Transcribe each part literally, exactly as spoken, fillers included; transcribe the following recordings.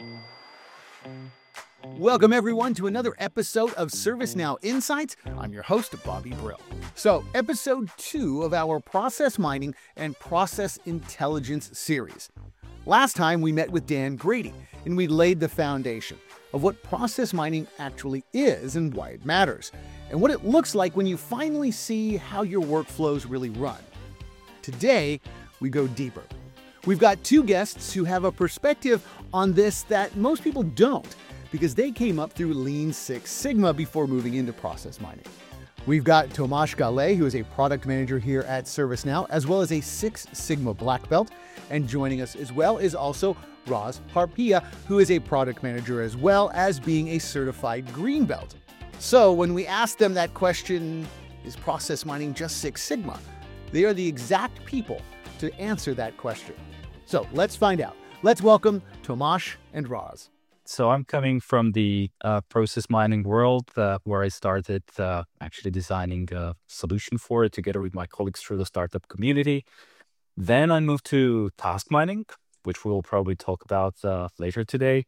Welcome, everyone, to another episode of ServiceNow Insights. I'm your host, Bobby Brill. So, episode two of our Process Mining and Process Intelligence series. Last time, we met with Dan Grady, and we laid the foundation of what process mining actually is and why it matters, and what it looks like when you finally see how your workflows really run. Today, we go deeper. We've got two guests who have a perspective on this that most people don't, because they came up through Lean Six Sigma before moving into process mining. We've got Tomasz Galej, who is a product manager here at ServiceNow, as well as a Six Sigma black belt. And joining us as well is also Roz Parpia, who is a product manager as well as being a certified green belt. So when we ask them that question, is process mining just Six Sigma? They are the exact people to answer that question. So let's find out. Let's welcome Tomasz and Roz. So I'm coming from the uh, process mining world, uh, where I started uh, actually designing a solution for it together with my colleagues through the startup community. Then I moved to task mining, which we'll probably talk about uh, later today.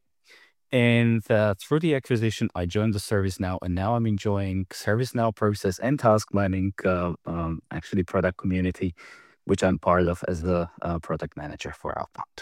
And uh, through the acquisition, I joined the ServiceNow, and now I'm enjoying ServiceNow process and task mining, uh, um, actually product community, which I'm part of as the uh, product manager for Outbound.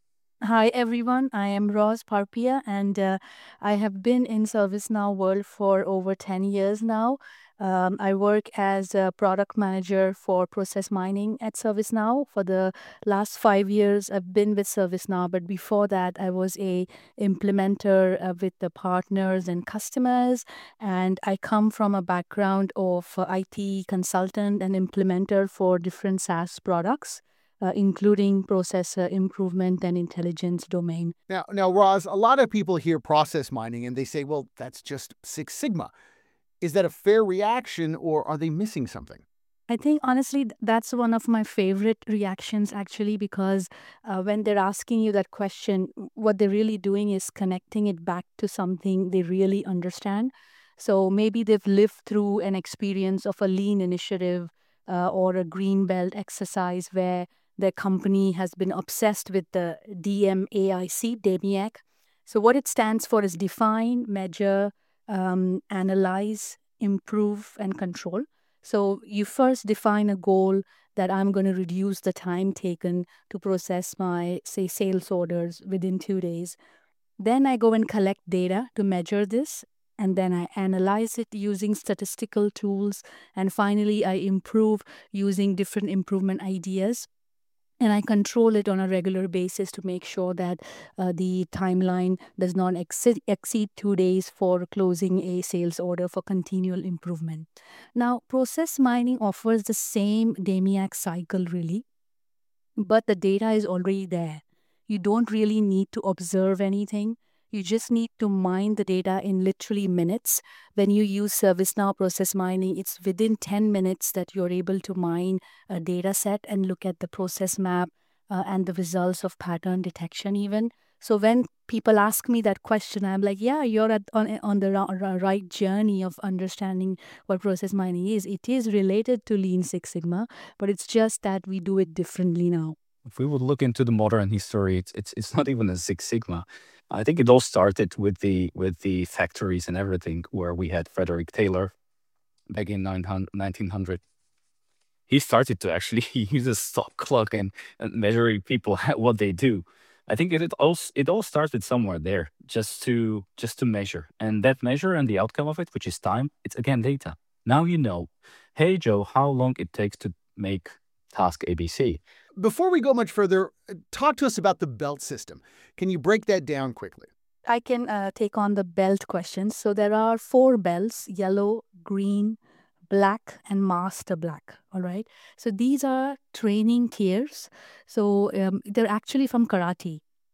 Hi everyone, I am Roz Parpia, and uh, I have been in ServiceNow world for over ten years now. Um, I work as a product manager for process mining at ServiceNow. For the last five years, I've been with ServiceNow, but before that, I was a implementer uh, with the partners and customers. And I come from a background of uh, I T consultant and implementer for different SaaS products. Uh, including process uh, improvement and intelligence domain. Now, now, Roz, a lot of people hear process mining and they say, well, that's just Six Sigma. Is that a fair reaction, or are they missing something? I think, honestly, th- that's one of my favorite reactions, actually, because uh, when they're asking you that question, what they're really doing is connecting it back to something they really understand. So maybe they've lived through an experience of a lean initiative uh, or a green belt exercise where their company has been obsessed with the D M A I C, DEMIAC. So what it stands for is define, measure, um, analyze, improve, and control. So you first define a goal that I'm going to reduce the time taken to process my, say, sales orders within two days. Then I go and collect data to measure this, and then I analyze it using statistical tools. And finally, I improve using different improvement ideas. And I control it on a regular basis to make sure that uh, the timeline does not exceed, exceed two days for closing a sales order for continual improvement. Now, process mining offers the same DEMIAC cycle, really, but the data is already there. You don't really need to observe anything. You just need to mine the data in literally minutes. When you use ServiceNow process mining, it's within ten minutes that you're able to mine a data set and look at the process map uh, and the results of pattern detection even. So when people ask me that question, I'm like, yeah, you're at, on, on the ra- ra- right journey of understanding what process mining is. It is related to Lean Six Sigma, but it's just that we do it differently now. If we would look into the modern history, it's it's, it's not even a Six Sigma. I think it all started with the with the factories and everything, where we had Frederick Taylor back in nineteen hundred. He started to actually use a stop clock and, and measuring people what they do. I think it, it all it all started somewhere there, just to just to measure, and that measure and the outcome of it, which is time, it's again data. Now you know, hey Joe, how long it takes to make task A B C. Before we go much further, talk to us about the belt system. Can you break that down quickly? I can uh, take on the belt questions. So there are four belts: yellow, green, black, and master black. All right. So these are training tiers. So um, they're actually from karate.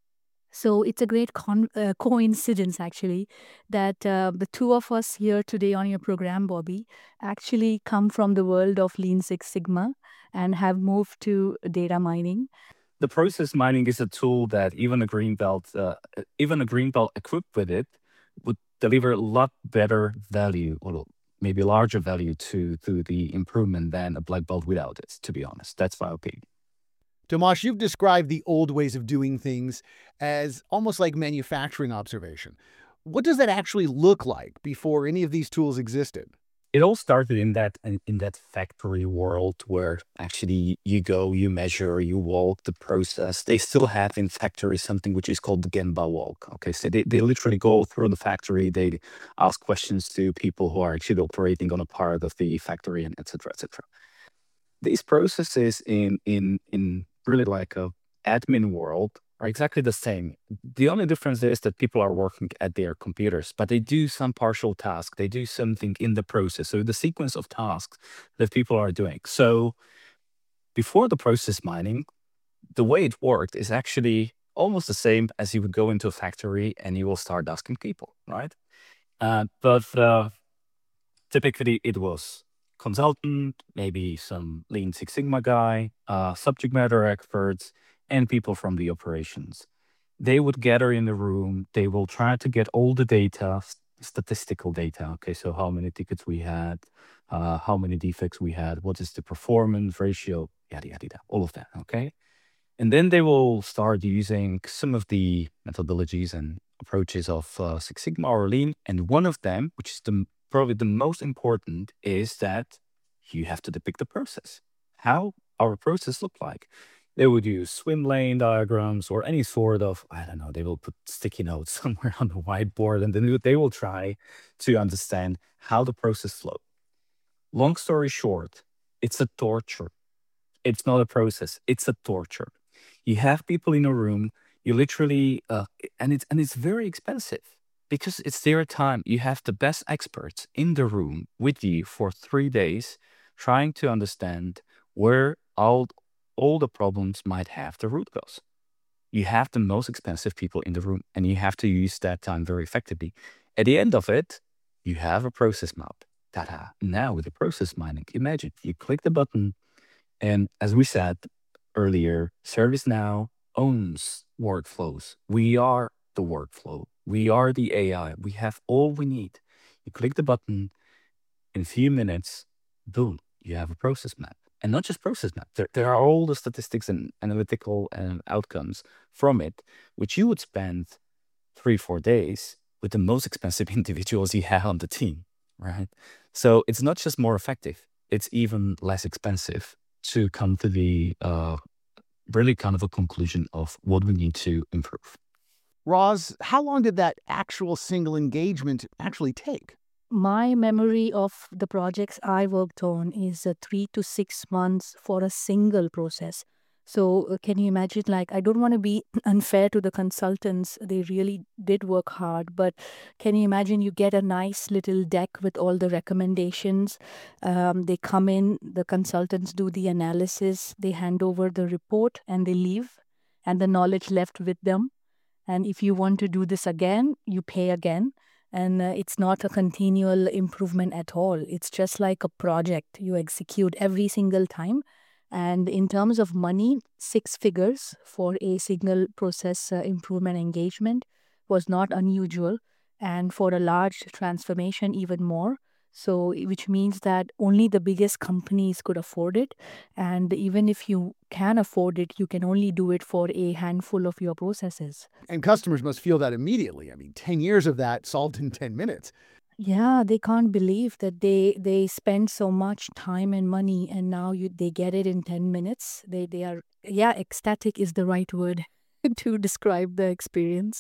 So it's a great con- uh, coincidence, actually, that uh, the two of us here today on your program, Bobby, actually come from the world of Lean Six Sigma and have moved to data mining. The process mining is a tool that even a green belt, uh, even a green belt equipped with it, would deliver a lot better value, or maybe larger value to to the improvement than a black belt without it. To be honest, that's my opinion. Tomasz, you've described the old ways of doing things as almost like manufacturing observation. What does that actually look like before any of these tools existed? It all started in that in, in that factory world where actually you go, you measure, you walk the process. They still have in factories something which is called the Gemba walk. Okay, so they, they literally go through the factory, they ask questions to people who are actually operating on a part of the factory, and et cetera, et cetera. These processes in in in really like a admin world are exactly the same. The only difference is that people are working at their computers, but they do some partial task. They do something in the process. So the sequence of tasks that people are doing. So before the process mining, the way it worked is actually almost the same as you would go into a factory and you will start asking people, right? Uh, but uh, typically it was consultant, maybe some Lean Six Sigma guy, uh, subject matter experts, and people from the operations. They would gather in the room. They will try to get all the data, s- statistical data. Okay, so how many tickets we had, uh, how many defects we had, what is the performance ratio, yada, yada, yada, all of that. Okay. And then they will start using some of the methodologies and approaches of uh, Six Sigma or Lean. And one of them, which is the m- probably the most important, is that you have to depict the process. How our process look like. They would use swim lane diagrams or any sort of, I don't know, they will put sticky notes somewhere on the whiteboard, and then they will try to understand how the process flow. Long story short, it's a torture. It's not a process. It's a torture. You have people in a room. You literally, uh, and it's and it's very expensive because it's their time. You have the best experts in the room with you for three days, trying to understand where all all the problems might have the root cause. You have the most expensive people in the room, and you have to use that time very effectively. At the end of it, you have a process map. Ta-da! Now with the process mining, imagine you click the button and as we said earlier, ServiceNow owns workflows. We are the workflow. We are the A I. We have all we need. You click the button, in a few minutes, boom, you have a process map. And not just process map, there, there are all the statistics and analytical and outcomes from it, which you would spend three, four days with the most expensive individuals you have on the team, right? So it's not just more effective, it's even less expensive to come to the uh, really kind of a conclusion of what we need to improve. Roz, how long did that actual single engagement actually take? My memory of the projects I worked on is uh, three to six months for a single process. So, uh, can you imagine? Like, I don't want to be unfair to the consultants. They really did work hard. But can you imagine you get a nice little deck with all the recommendations? Um, they come in, the consultants do the analysis, they hand over the report, and they leave, and the knowledge left with them. And if you want to do this again, you pay again. And uh, it's not a continual improvement at all. It's just like a project you execute every single time. And in terms of money, six figures for a single process uh, improvement engagement was not unusual. And for a large transformation, even more. So, which means that only the biggest companies could afford it. And even if you can afford it, you can only do it for a handful of your processes. And customers must feel that immediately. I mean, ten years of that solved in ten minutes. Yeah, they can't believe that they they spend so much time and money and now you they get it in ten minutes. They they are yeah, ecstatic is the right word to describe the experience.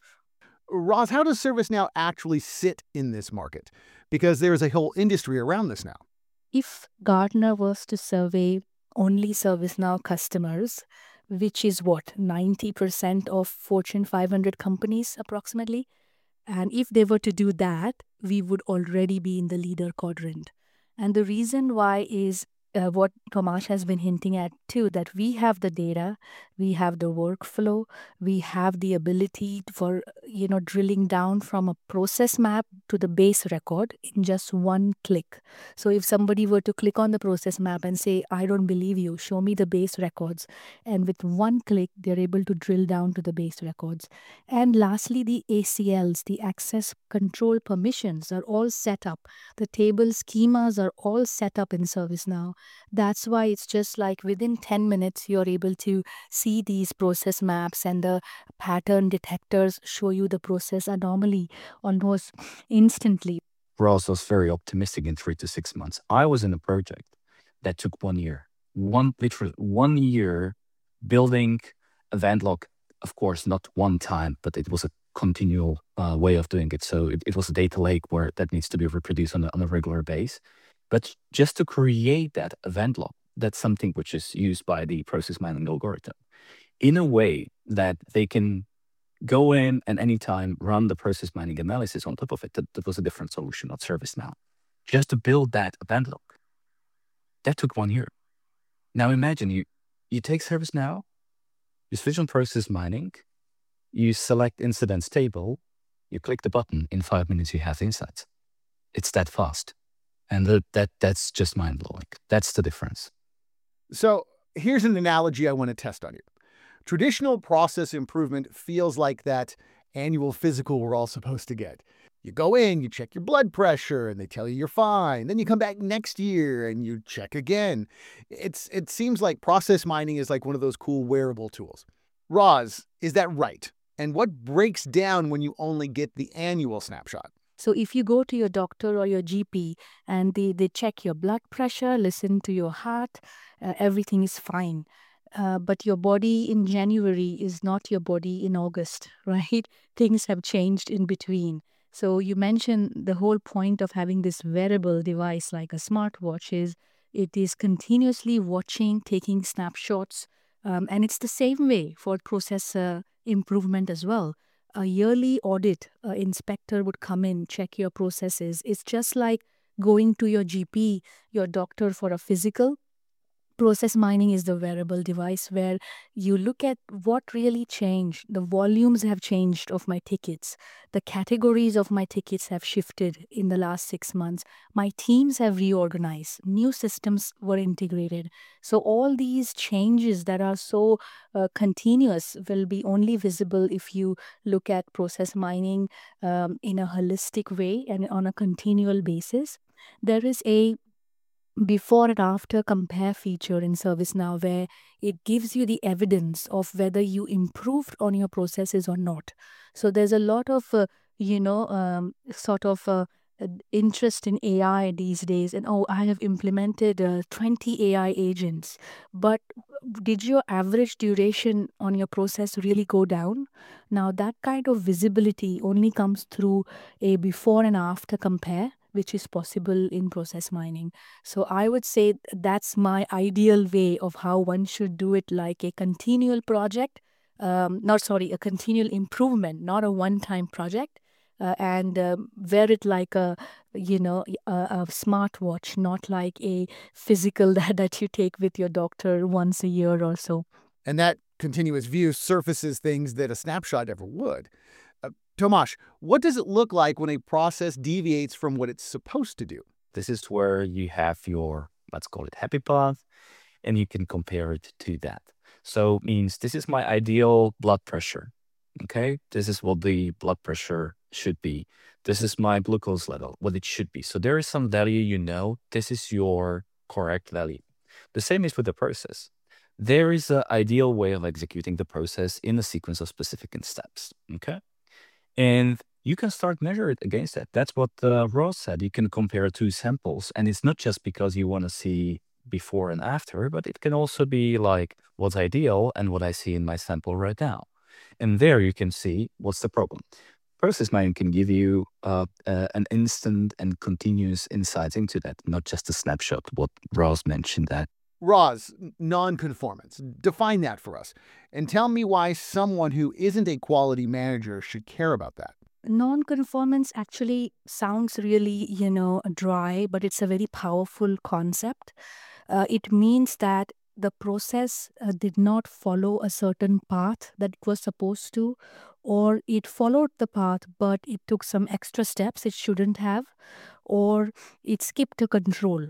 Roz, how does ServiceNow actually sit in this market? Because there is a whole industry around this now. If Gartner was to survey only ServiceNow customers, which is what, ninety percent of Fortune five hundred companies approximately, and if they were to do that, we would already be in the leader quadrant. And the reason why is uh, what Tomasz has been hinting at too, that we have the data, we have the workflow, we have the ability for, you know, drilling down from a process map to the base record in just one click. So if somebody were to click on the process map and say, I don't believe you, show me the base records. And with one click, they're able to drill down to the base records. And lastly, the A C Ls, the access control permissions are all set up. The table schemas are all set up in ServiceNow. That's why it's just like within ten minutes, you're able to see these process maps, and the pattern detectors show you the process anomaly almost instantly. Ross was very optimistic in three to six months. I was in a project that took one year, one literally one year building a event log. Of course, not one time, but it was a continual uh, way of doing it. So it, it was a data lake where that needs to be reproduced on a, on a regular base. But just to create that event log, that's something which is used by the process mining algorithm in a way that they can go in and anytime run the process mining analysis on top of it. That, that was a different solution, not ServiceNow. Just to build that event log, that took one year. Now imagine you, you take ServiceNow, you switch on process mining, you select incidents table, you click the button, in five minutes you have insights. It's that fast. And that, that that's just mind-blowing. That's the difference. So here's an analogy I want to test on you. Traditional process improvement feels like that annual physical we're all supposed to get. You go in, you check your blood pressure, and they tell you you're fine. Then you come back next year and you check again. It's It seems like process mining is like one of those cool wearable tools. Roz, is that right? And what breaks down when you only get the annual snapshot? So if you go to your doctor or your G P and they, they check your blood pressure, listen to your heart, uh, everything is fine. Uh, but your body in January is not your body in August, right? Things have changed in between. So you mentioned the whole point of having this wearable device like a smartwatch is it is continuously watching, taking snapshots, um, and it's the same way for process uh, improvement as well. A yearly audit uh, inspector would come in, check your processes. It's just like going to your G P, your doctor for a physical. Process mining is the wearable device where you look at what really changed. The volumes have changed of my tickets. The categories of my tickets have shifted in the last six months. My teams have reorganized. New systems were integrated. So all these changes that are so uh, continuous will be only visible if you look at process mining um, in a holistic way and on a continual basis. There is a before and after compare feature in ServiceNow where it gives you the evidence of whether you improved on your processes or not. So there's a lot of, uh, you know, um, sort of uh, uh, interest in A I these days. And oh, I have implemented uh, twenty A I agents. But did your average duration on your process really go down? Now, that kind of visibility only comes through a before and after compare, which is possible in process mining. So I would say that's my ideal way of how one should do it, like a continual project, um, not sorry, a continual improvement, not a one-time project, uh, and um, wear it like a, you know, a, a smartwatch, not like a physical that, that you take with your doctor once a year or so. And that continuous view surfaces things that a snapshot never would. Uh, Tomasz, what does it look like when a process deviates from what it's supposed to do? This is where you have your, let's call it happy path, and you can compare it to that. So means this is my ideal blood pressure. Okay, this is what the blood pressure should be. This is my glucose level, what it should be. So there is some value, you know, this is your correct value. The same is with the process. There is an ideal way of executing the process in a sequence of specific steps. Okay. And you can start measure it against that. That's what uh, Ross said. You can compare two samples. And it's not just because you want to see before and after, but it can also be like what's ideal and what I see in my sample right now. And there you can see what's the problem. Process mining can give you uh, uh, an instant and continuous insight into that, not just a snapshot, what Ross mentioned that. Roz, non-conformance. Define that for us. And tell me why someone who isn't a quality manager should care about that. Non-conformance actually sounds really, you know, dry, but it's a very powerful concept. Uh, it means that the process uh, did not follow a certain path that it was supposed to, or it followed the path, but it took some extra steps it shouldn't have, or it skipped a control,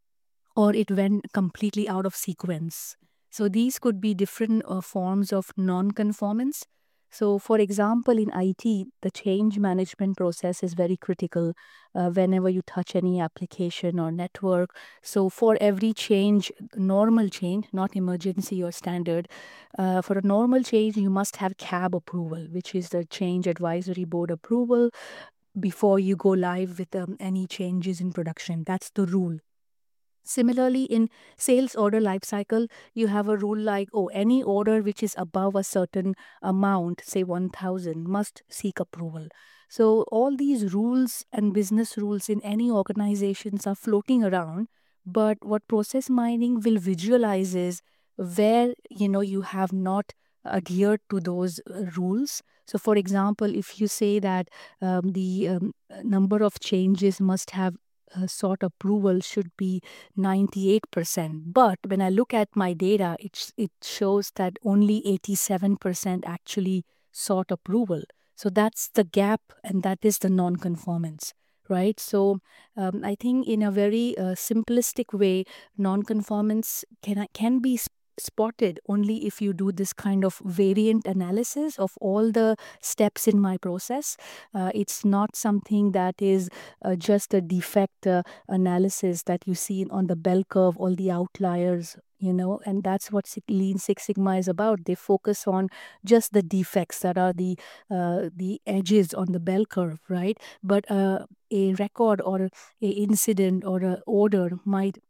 or it went completely out of sequence. So these could be different uh, forms of non-conformance. So, for example, in I T, the change management process is very critical uh, whenever you touch any application or network. So, for every change, normal change, not emergency or standard, uh, for a normal change, you must have C A B approval, which is the Change Advisory Board approval before you go live with um, any changes in production. That's the rule. Similarly, in sales order lifecycle, you have a rule like, oh, any order which is above a certain amount, say one thousand, must seek approval. So all these rules and business rules in any organizations are floating around. But what process mining will visualize is where, you know, you have not adhered to those uh, rules. So, for example, if you say that um, the um, number of changes must have uh, sought approval should be ninety-eight percent. But when I look at my data, it, it shows that only eighty-seven percent actually sought approval. So that's the gap, and that is the non-conformance, right? So um, I think in a very uh, simplistic way, non-conformance can, can be sp- spotted only if you do this kind of variant analysis of all the steps in my process. Uh, it's not something that is uh, just a defect uh, analysis that you see on the bell curve, all the outliers, you know, and that's what Six- Lean Six Sigma is about. They focus on just the defects that are the uh, the edges on the bell curve, right? But uh, a record or a incident or a order might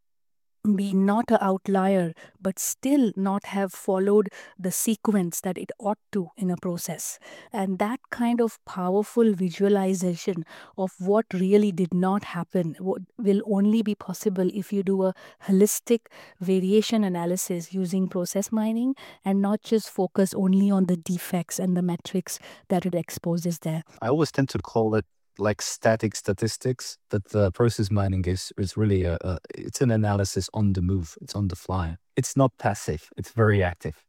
be not an outlier, but still not have followed the sequence that it ought to in a process. And that kind of powerful visualization of what really did not happen wo- will only be possible if you do a holistic variation analysis using process mining and not just focus only on the defects and the metrics that it exposes there. I always tend to call it like static statistics. That the process mining is is really a, a it's an analysis on the move. It's on the fly. It's not passive. It's very active.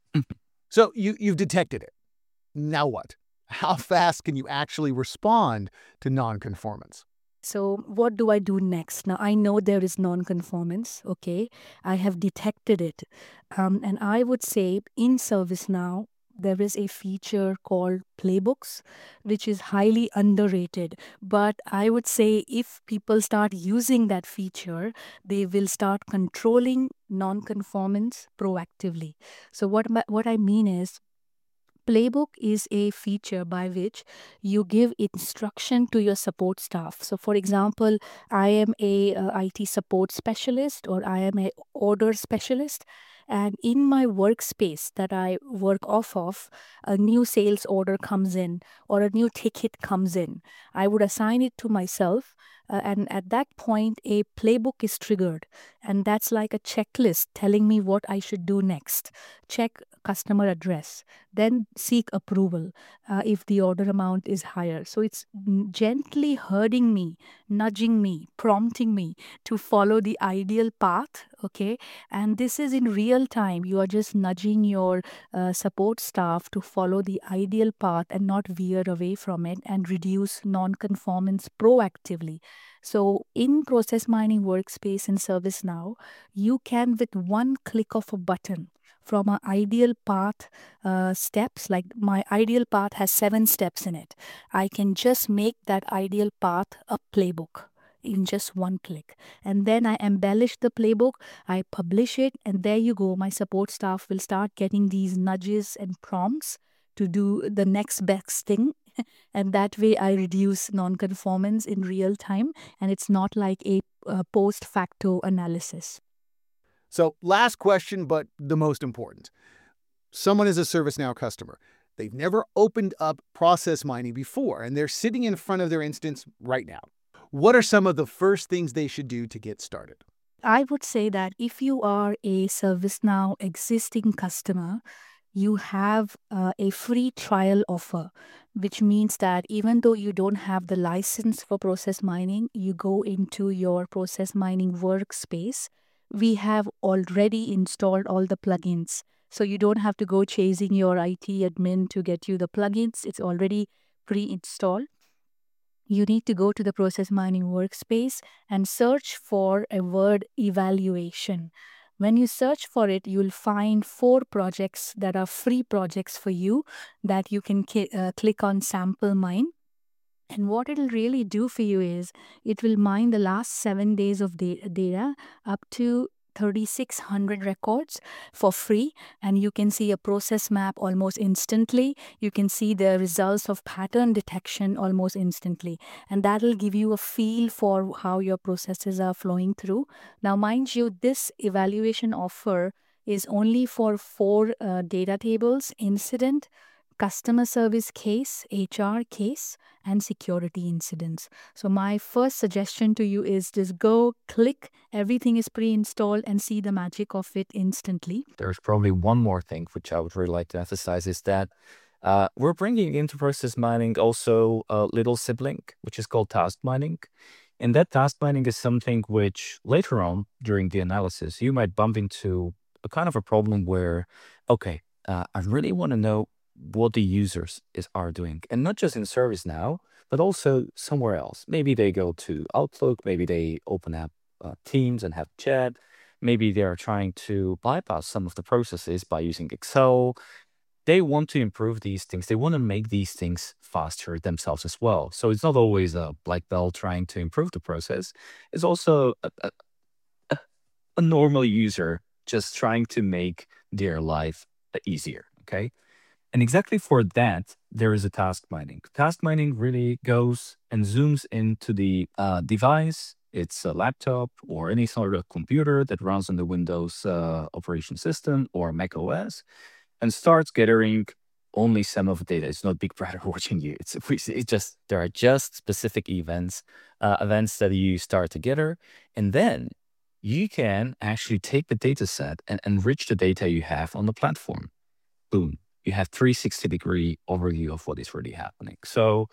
So you, you've detected it. Now what? How fast can you actually respond to nonconformance? So, what do I do next? Now, I know there is non-conformance, okay? I have detected it. Um, and I would say in ServiceNow, there is a feature called playbooks, which is highly underrated. But I would say if people start using that feature, they will start controlling non-conformance proactively. So, what, my, what I mean is, Playbook is a feature by which you give instruction to your support staff. So, for example, I am a uh, I T support specialist or I am a order specialist, and in my workspace that I work off of, a new sales order comes in or a new ticket comes in. I would assign it to myself, uh, and at that point, a playbook is triggered, and that's like a checklist telling me what I should do next. Check customer address, then seek approval uh, if the order amount is higher. So it's n- gently herding me, nudging me, prompting me to follow the ideal path. Okay. And this is in real time. You are just nudging your uh, support staff to follow the ideal path and not veer away from it and reduce non-conformance proactively. So in process mining workspace in ServiceNow, you can with one click of a button from an ideal path uh, steps, like my ideal path has seven steps in it. I can just make that ideal path a playbook in just one click. And then I embellish the playbook, I publish it, and there you go. My support staff will start getting these nudges and prompts to do the next best thing. And that way I reduce non-conformance in real time, and it's not like a uh, post facto analysis. So, last question, but the most important. Someone is a ServiceNow customer. They've never opened up process mining before, and they're sitting in front of their instance right now. What are some of the first things they should do to get started? I would say that if you are a ServiceNow existing customer, you have uh, a free trial offer, which means that even though you don't have the license for process mining, you go into your process mining workspace. We have already installed all the plugins. So you don't have to go chasing your I T admin to get you the plugins. It's already pre installed. You need to go to the process mining workspace and search for a word evaluation. When you search for it, you'll find four projects that are free projects for you that you can ki- uh, click on Sample Mine. And what it'll really do for you is it will mine the last seven days of da- data up to thirty-six hundred records for free, and you can see a process map almost instantly. You can see the results of pattern detection almost instantly, and that'll give you a feel for how your processes are flowing through. Now, mind you, this evaluation offer is only for four uh, data tables: incident, customer service case, H R case, and security incidents. So my first suggestion to you is just go click, everything is pre-installed, and see the magic of it instantly. There's probably one more thing which I would really like to emphasize is that uh, we're bringing into process mining also a little sibling, which is called task mining. And that task mining is something which later on during the analysis, you might bump into a kind of a problem where, okay, uh, I really want to know what the users is are doing, and not just in ServiceNow, but also somewhere else. Maybe they go to Outlook, maybe they open up uh, Teams and have chat. Maybe they are trying to bypass some of the processes by using Excel. They want to improve these things. They want to make these things faster themselves as well. So it's not always a black belt trying to improve the process. It's also a, a, a a normal user just trying to make their life easier. Okay. And exactly for that, there is a task mining. Task mining really goes and zooms into the uh, device. It's a laptop or any sort of computer that runs on the Windows uh, operation system or Mac O S, and starts gathering only some of the data. It's not Big Brother watching you. It's, it's just there are just specific events, uh, events that you start to gather, and then you can actually take the data set and enrich the data you have on the platform. Boom. You have three hundred sixty degree overview of what is really happening. So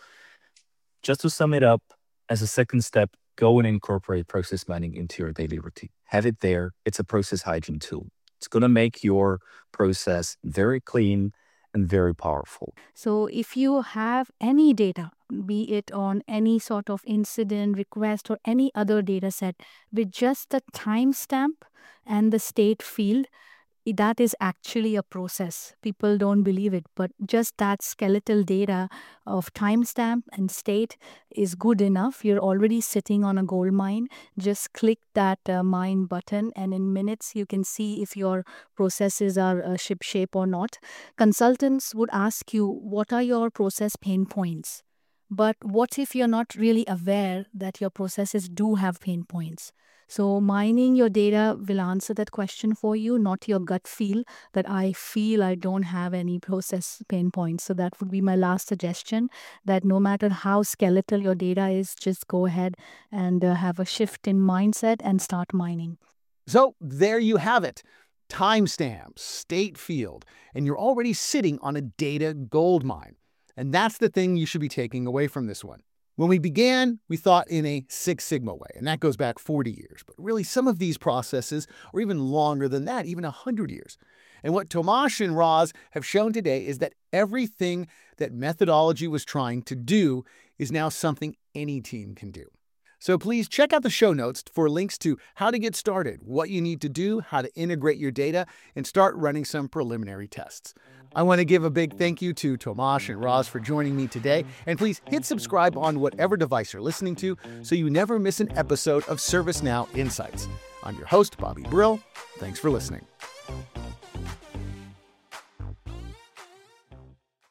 just to sum it up, as a second step, go and incorporate process mining into your daily routine. Have it there. It's a process hygiene tool. It's going to make your process very clean and very powerful. So if you have any data, be it on any sort of incident, request, or any other data set with just the timestamp and the state field, that is actually a process. People don't believe it, but just that skeletal data of timestamp and state is good enough. You're already sitting on a gold mine. Just click that uh, mine button, and in minutes you can see if your processes are uh, ship shape or not. Consultants would ask you, what are your process pain points? But what if you're not really aware that your processes do have pain points? So mining your data will answer that question for you, not your gut feel that I feel I don't have any process pain points. So that would be my last suggestion, that no matter how skeletal your data is, just go ahead and uh, have a shift in mindset and start mining. So there you have it. Timestamps, state field, and you're already sitting on a data gold mine. And that's the thing you should be taking away from this one. When we began, we thought in a Six Sigma way, and that goes back forty years. But really, some of these processes are even longer than that, even one hundred years. And what Tomasz and Roz have shown today is that everything that methodology was trying to do is now something any team can do. So please check out the show notes for links to how to get started, what you need to do, how to integrate your data, and start running some preliminary tests. I want to give a big thank you to Tomasz and Roz for joining me today, and please hit subscribe on whatever device you're listening to so you never miss an episode of ServiceNow Insights. I'm your host, Bobby Brill. Thanks for listening.